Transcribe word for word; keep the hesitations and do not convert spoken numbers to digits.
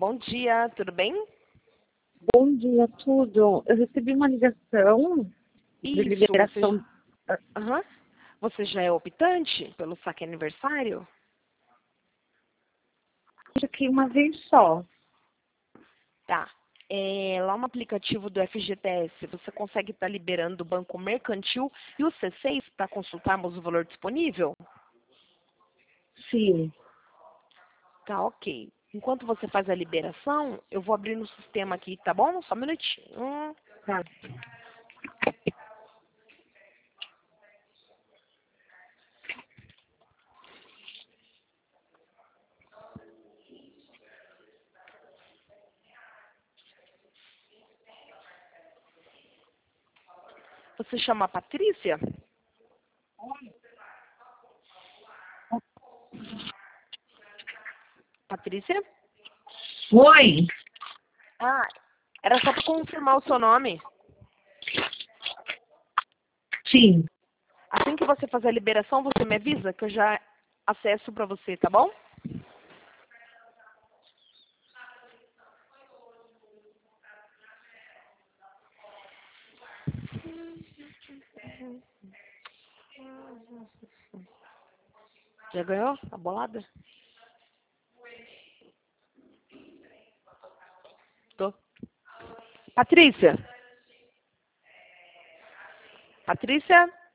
bom dia, tudo bem? Bom dia, tudo. Eu recebi uma ligação de Isso, liberação. você, Aham. Você já é optante pelo saque aniversário? Acho que uma vez só. Tá. É, lá no aplicativo do F G T S, você consegue estar liberando o Banco Mercantil e o C seis para consultarmos o valor disponível? Sim. Tá, ok. Enquanto você faz a liberação, eu vou abrir no sistema aqui, tá bom? Só um minutinho. Tá. Você chama Patrícia? Patrícia? Oi. Ah, era só para confirmar o seu nome. Sim. Assim que você fazer a liberação, você me avisa que eu já acesso para você, tá bom? Já ganhou a bolada? Tô. Patrícia? Patrícia?